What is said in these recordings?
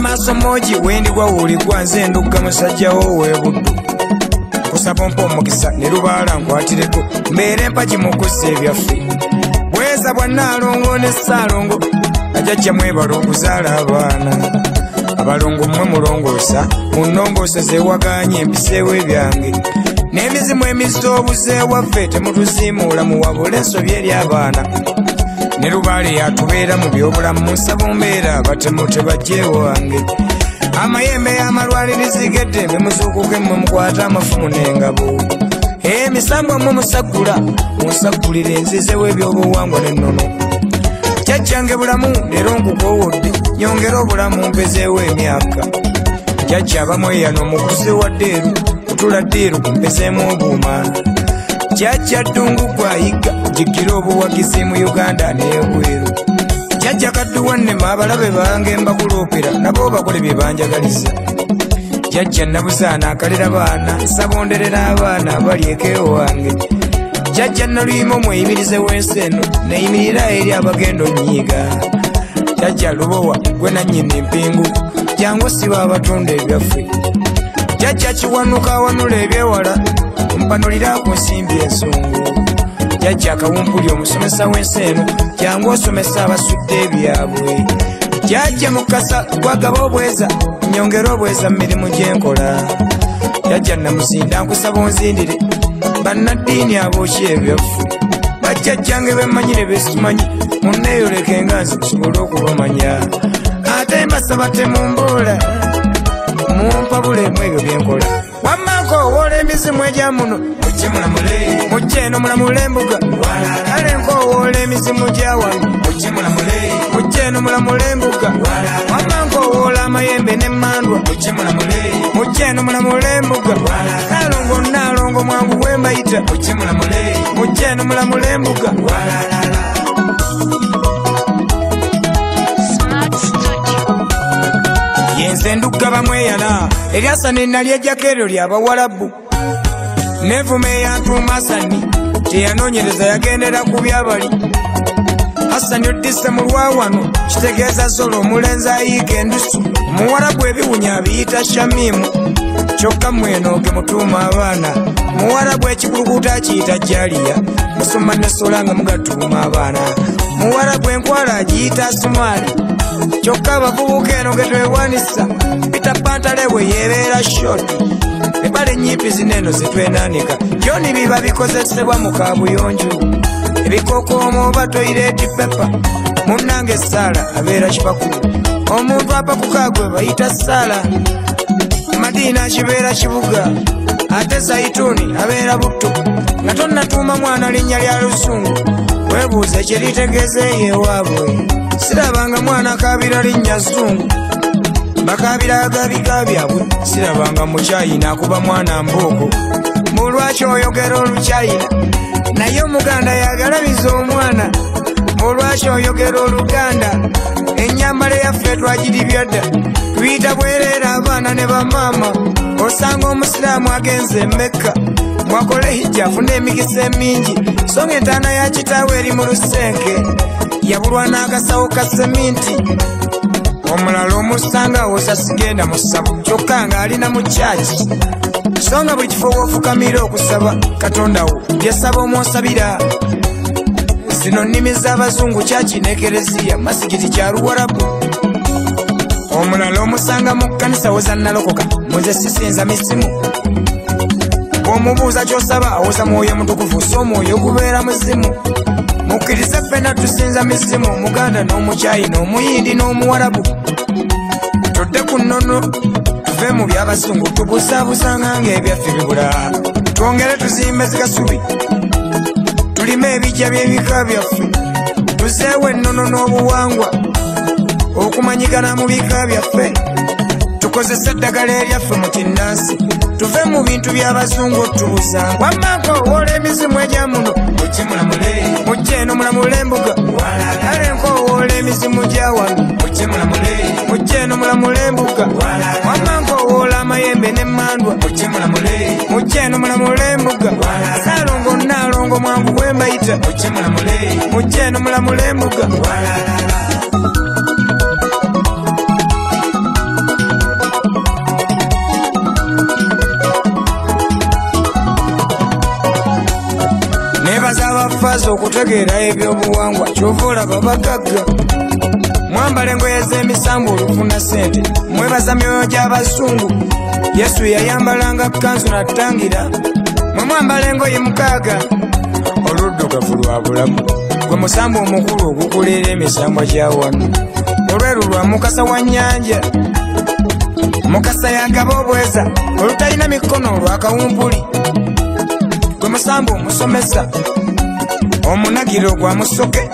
maaso moji wendi gwa wuli gwanze nduga musajjawo webuddu kusaba mpa omukisa ne lubaala nkwatireko mbeere mpagi mukusa ebyaffe bweza bwa Nnaalongo ne Ssaalongo ajajja mwebala okuzaala abaana abalongo mmwe mulongoosa munnongoosa zeewaganye empiseewo ebyange n'emizimu emizoobuze waffe temutuziimuula muwabula ensobi eri abaana ne lubaale yatubeera mu byobulamu nsaba mbeera abatemu tebajja ewange amayembe y'amalwalirizigadde memuzuukuke mmwe mukwata amafumu n'engabo emisambwa mmwe musagula munsagulira enzize w'ebyobuwangwa n'ennono jjajjange bulamu leero nkukoowodde nyongera obulamu mpezeewo emyaka jjajja abamweyano omukuze wa ddeeru kutula ddeeru kumpezeemu obuuma jjajja ddungu gwayiga jigira obuwagizi mu Uganda n'ebweru jjajja kadduwannema abalabe bange mbakuloopera nabo bakole bye banjagaliza jjajja nabuzaana akalera baana nsabonderera abaana abali eka wange jjajja naluyima omweyimirize w'ensi eno neyimirira eri abagenda onyiiga jjajja lubowa gwe nannyini empingu jangu siba abatunda ebyaffe jjajja kiwanuka awanula ebyewala mpanulira ku nsimbi ensongo jjajja akawumpuli omusomesa w'ensi eno jangu osomesa abasudde ebyabwe jjajja mukasa gwagaba obweza nyongera obweza mu mirimu gyenkola jjajja namuzinda nkusaba onzindire bannaddiini abookye ebyaffe bajjajjange bemmanyire besimanyi munneeyoleke nga nze kusobole okubamanya ate mbasaba temumboola mumpa bulemu ebyo byenkola wammako owoola emizimu egya muno mujje eno mulamule embuga kale nkowoola emizimu gya wano mujje eno mulamule embuga wammanko owoola amayembe n'emmandwa mujje eno mulamule embuga Nnaalongo Nnaalongo mwangu bwe mbayita mujje eno mulamule embuga yenze ndugga bamweyana eryasani nalyejjako eryo ly'Abawarabu nevuma eyantuma Hasani teyanoonyereza yagendera ku byabali Hasani oddise mu lwawano kitegeeza zolo omulenzi ayiika endusu Muwarabu ebiwunya abiyita Shamimu kyokka mweno ge mutuuma abaana Muwarabu ekikulukuta akiyita Jaliya musoma ne Sola nga mugatuuma abaana Muwarabu enkwala agiyita Sumaali kyokka abavubuka eno ge twewanisa Peter Pantale bwe yeebeera shoti ebale nyimpi zineno zetwenaanika byoni biba bikozesebwa mu kaabuyonjo ebikokoomo oba toyireti pepa munnange Saala abeera kipakulu omuntu apakukaagwe bayita Saala Madiina kibeera kibuga ate Zaituni abeera butto nga tonnatuuma mwana linnya lya Lusungu weebuuza ekiritegeeza eyewaabwe sirabanga mwana kaabira linnya Zungu bakabira agabika byabwe sirabanga mukyayina akuba mwana mbooko mulwaki oyogera olukyayina naye omuganda yagalabiza omwana mulwaki oyogera oluganda ennyambala yaffe twagiribya dda tuyita bwereera abaana ne bamaama osanga omusiraamu agenze e Mekka mwakole hijja afuna emikisa emingi so nga entaana ya kitaawe eri mu lusenke yabulwa n'akasawo ka seminti omulala omusanga awoza sigenda mu ssabo kyokka nga alina mu kyaki so nga buli kifo woofukamira okusaba Katonda wo byesaba omwosabira zino nnimi z'Abazungu kyaki ne Kereziya masigiti kya Luwarabu omulala omusanga mu kkanisa awoza nnalokoka muze sisinza misimu bw'omubuuza ky'osaba awoza mwoyo mutukuvu so omwoyo gubeera muzimu mukkirize ffenna tusinza misimu omuganda n'omukyayina omuyindi n'omuwarabu tudde ku nnono tuve mu by'Abazungu tubusaabusanga ng'ebyaffe bibula twongere tuzimbe zikasubi tulime ebijja by'ebika byaffe tuzeewo ennono n'obuwangwa okumanyigana mu bika byaffe tukozese eddagala eryaffe mu kinnansi tuve mu bintu by'Abazungu otubusanga wammanko owoola emizimu egya muno mujje eno mulamule embuga kale nkowoola emizimu gya wano mujje eno mulamule embuga wammanko owoola amayembe n'emmandwa mujje eno mulamule embuga Nnaalongo Nnaalongo mwangu bwe mbayita mujje eno mulamule embuga nebaza abafaaza okutegeera ebyobuwangwa kyova olaba bagagga. Mwambala engoye z'emisambu olufuna ssente, mwebaza myoyo gy'abazungu. Yesu yayambalanga kanzu natangira, mwe mwambala engoye mukaaga oluddugavu lwa bulamu. Gwe musambu omukulu ogukuleera emisambwa gya wano, olweru lwa Mukasa wa nnyanja. Mukasa yagaba obweza olutalina mikono lwa kawumpuli. Gwe musambu omusomesa omunagiro gwa musoke,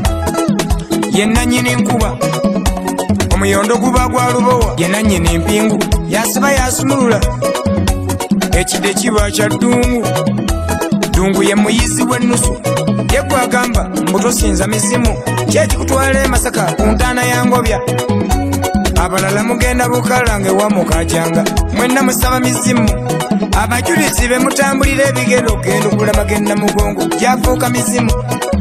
ye nannyini nkuba omuyondo guba gwa lubowa, ye nannyini mpingu yasiba yasumulula. Ekide kiba kya ddungu, ddungu ye muyizi w'ennusu. Ye gwagamba mbu tosinza mizimu, kyekikutwala e Masaka ku ntaana ya Ngobya. Abalala mugenda Bukalange wa Mukajanga, mwenna musaba mizimu. Abajulizi be mutambulira ebigero genda okulama genda mugongo gyafuuka mizimu.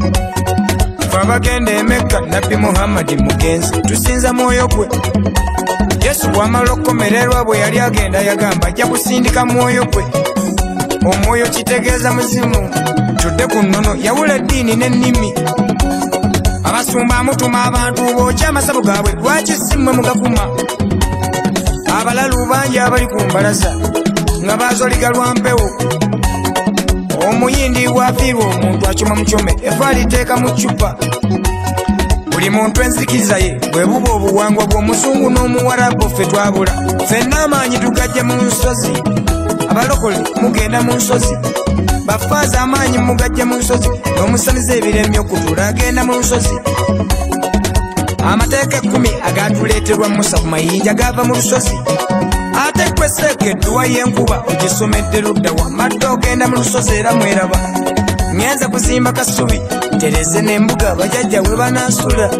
Fe abagenda e Mekka Nabbi Muhammadi mugenzi tusinza mwoyo gwe. Yesu bw'amala okukomererwa bwe yali agenda yagamba ajja kusindika mwoyo gwe. Omwoyo kitegeeza muzimu. Tudde ku nnono yawula eddiini n'ennimi. Abasumba amutuma abantu bookya amasabo gaabwe, lwaki si mmwe mugakuma? Abalalu bangi abali ku mbalaza nga baazoliga lwa mpewo. Omuyindi bw'afiirwa omuntu acuma mucome, efa aliteeka mu ccupa. Buli muntu enzikiriza ye bwe buba obuwangwa bw'omuzungu n'omuwarabu ffe twabula. Ffenna amaanyi tugajja mu nsozi, abalokole mugenda mu nsozi. Bafaaza amaanyi mugajja mu nsozi, n'omusaniza ebiremye okutula agenda mu nsozi. Amateeka 10 agatuleeterwa Musa ku mayinja gava mu lusozi. Ate gwe Seeke edduwa y'enkuba ogisomedde ludda wa madde ogenda mu lusozi era mweraba. Ngenze kuzimba kasubi ntereze n'embuga bajjajja we banansula.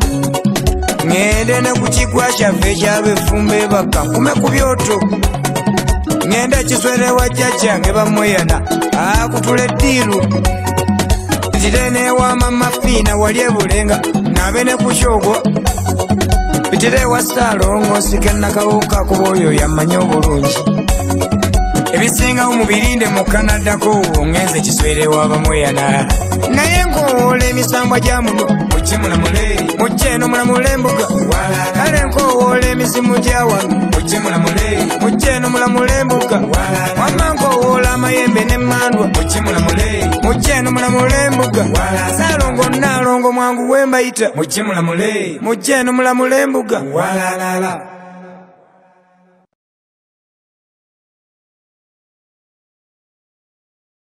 Ngende ne ku kigwa kyaffe ekyab'effumba ebaka nkume ku byoto. Ngende ekiswere wa jjajjange bamweyana akutula eddiiru. Pitire n'ewa Mama Fiina wali e Bulenga nabe ne ku Kyogo. Pitire ewa Ssaalongo nsike Nakawuka kuba oyo yamanya obulungi. Ebisingawo mubirinde mu Kanadako ngenze kiswere wa bamweyana. Naye nkowoola emisambwa gya muno mukimulamule, mujje eno mulamule embuga. Kale nkowoola emizimu gya wano mujje eno mulamule embuga. Wamma nkowoola amayembe n'emmandwa mujje eno mulamule embuga. Ssaalongo Nnaalongo mwangu we mbayita mujje eno mulamule embuga.